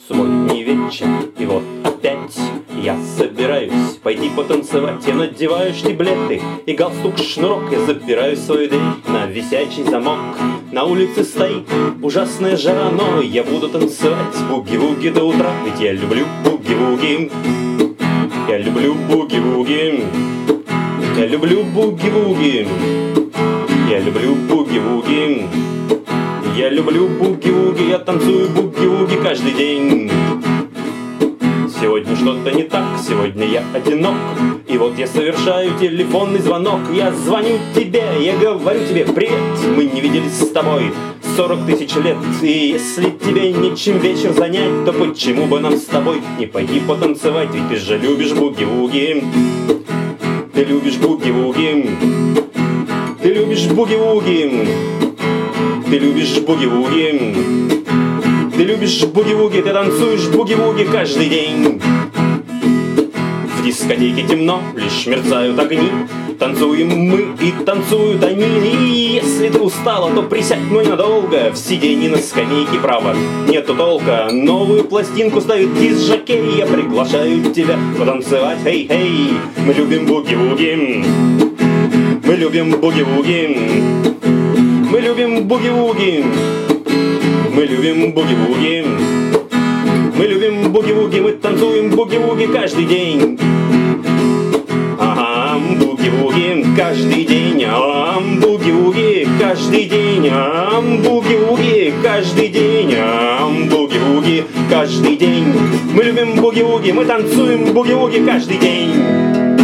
Субботний вечер, и вот опять я собираюсь пойти потанцевать. Я надеваю штиблеты и галстук-шнурок. Я запираю свою дверь на висячий замок. На улице стоит ужасная жара, но я буду танцевать буги-вуги до утра. Ведь я люблю буги-вуги. Я люблю буги-вуги. Я люблю буги-вуги. Я люблю буги-вуги. Я люблю буги-вуги, я танцую буги-вуги каждый день. Сегодня что-то не так, сегодня я одинок. И вот я совершаю телефонный звонок. Я звоню тебе, я говорю тебе: привет, мы не виделись с тобой 40 тысяч лет. И если тебе нечем вечер занять, то почему бы нам с тобой не пойти потанцевать? Ведь ты же любишь буги-вуги. Ты любишь буги-вуги. Ты любишь буги-вуги. Ты любишь буги-вуги. Ты любишь буги-вуги. Ты танцуешь буги-вуги каждый день. В дискотеке темно, лишь мерцают огни. Танцуем мы и танцуют они. И если ты устала, то присядь, но ненадолго. В сиденье на скамейке право нету толка. Новую пластинку ставит диск-жокей. Я приглашаю тебя потанцевать. Хей-хей, мы любим буги-вуги. Мы любим буги-вуги. Мы любим буги-вуги. Мы любим буги-вуги. Мы любим буги-вуги. Мы танцуем буги-вуги каждый день. Ага, буги-вуги каждый день. Ага, буги-вуги каждый день. Ага, буги-вуги каждый день. Ага, буги-вуги каждый день. Мы любим буги-вуги. Мы танцуем буги-вуги каждый день.